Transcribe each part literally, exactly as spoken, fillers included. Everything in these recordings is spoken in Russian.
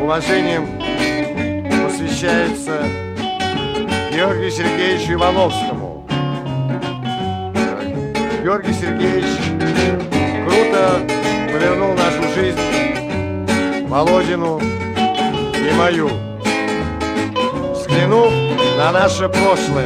уважением посвящается Георгию Сергеевичу Ивановскому. Георгий Сергеевич круто повернул нашу жизнь, Володину и мою, взглянув на наше прошлое.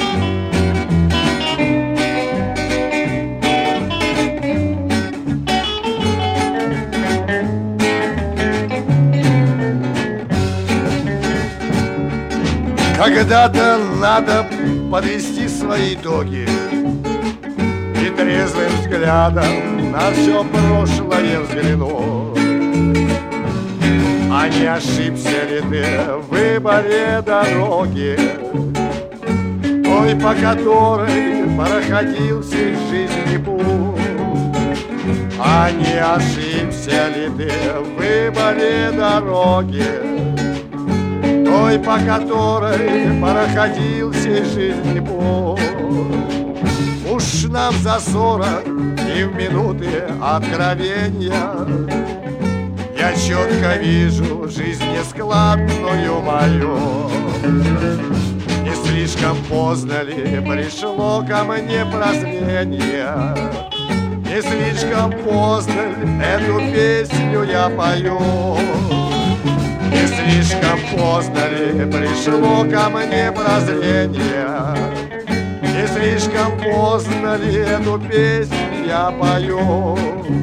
Когда-то надо подвести свои итоги и трезвым взглядом на все прошлое взглянуть. А не ошибся ли ты в выборе дороги, той, по которой проходил всей жизни путь? А не ошибся ли ты в выборе дороги, той, по которой проходил всей жизни путь? Уж нам за сорок и в минуты откровения я четко вижу жизнь нескладную мою. Не слишком поздно ли пришло ко мне прозрение? Не слишком поздно ли эту песню я пою? Не слишком поздно ли пришло ко мне прозрение? Не слишком поздно ли эту песню я пою?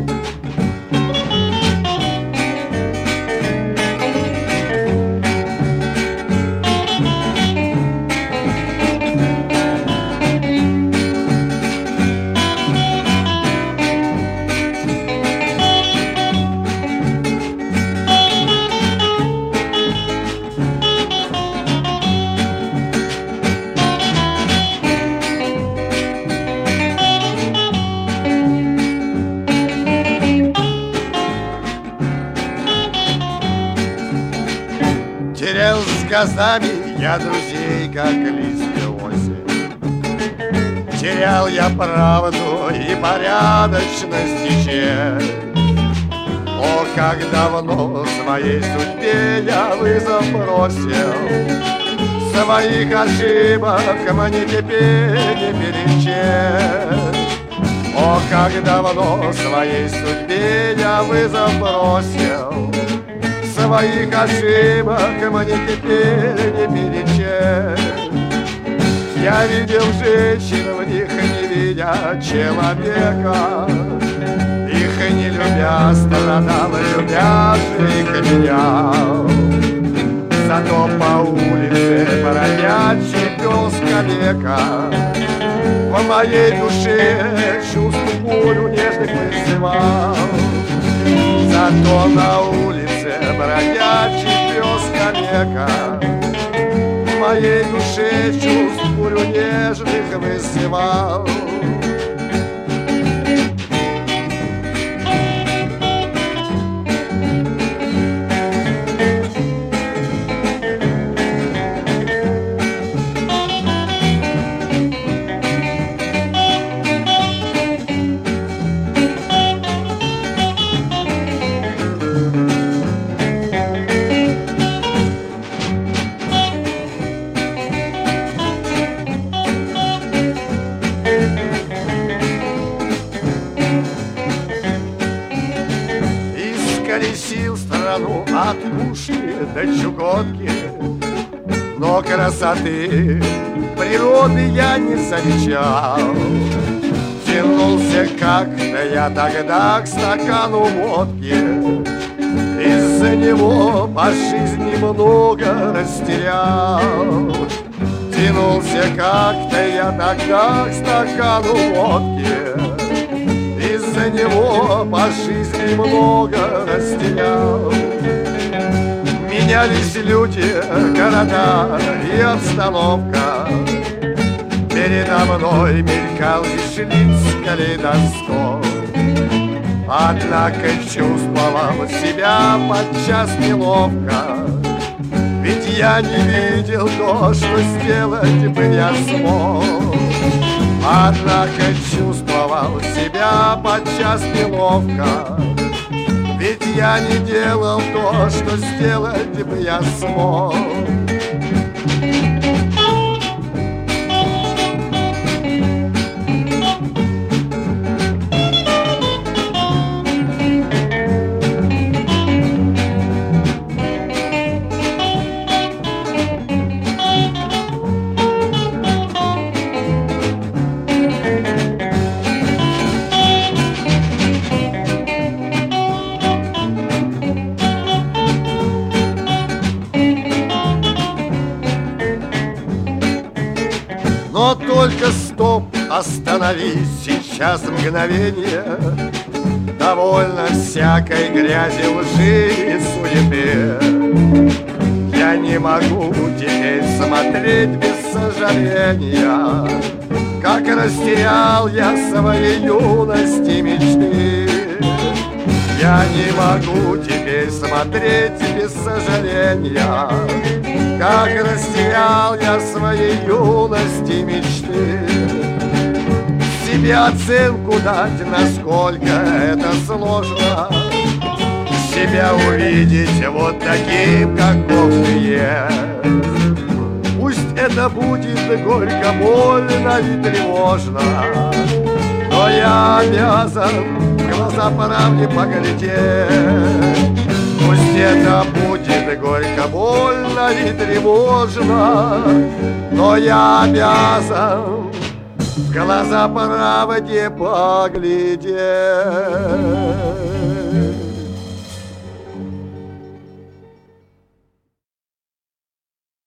Терял с годами я друзей, как листья осень. Терял я правду и порядочность и честь. О, как давно своей судьбе я вызов бросил. Своих ошибок мне теперь не перечесть. О, как давно своей судьбе я вызов бросил. Своих ошибок мне теперь не перечесть. Я видел женщин, в них не видя человека. Их не любя, страдал, любя же их меня. Зато по улице бродячий пес калека в моей душе чувств бурю нежных вызывал. Зато на улице бродячий пес калека в моей душе чувств бурю нежных вызывал. Исколесил страну от Пушки до Чукотки, но красоты природы я не замечал. Тянулся как-то я тогда к стакану водки, из-за него по жизни много растерял. Тянулся как-то я тогда к стакану водки, из-за него по жизни много растерял. Менялись люди, города и обстановка. Передо мной мелькал лишь лиц калейдоскоп. Однако чувствовал себя подчас неловко, ведь я не видел то, что сделать бы я смог. Однако чувствовал себя подчас неловко, Ведь я не делал то, что сделать бы я смог. Но только стоп, остановись сейчас мгновение. Довольно всякой грязи, лжи и суеты. Я не могу теперь смотреть без сожаления, как растерял я своей юности мечты. Я не могу теперь смотреть без сожаления, как растерял я своей юности мечты. Себе оценку дать, насколько это сложно, себя увидеть вот таким, каков ты есть. Пусть это будет горько, больно и тревожно, но я обязан в глаза правде поглядеть. Пусть это будет горько, больно и тревожно, но я обязан в глаза правде поглядеть.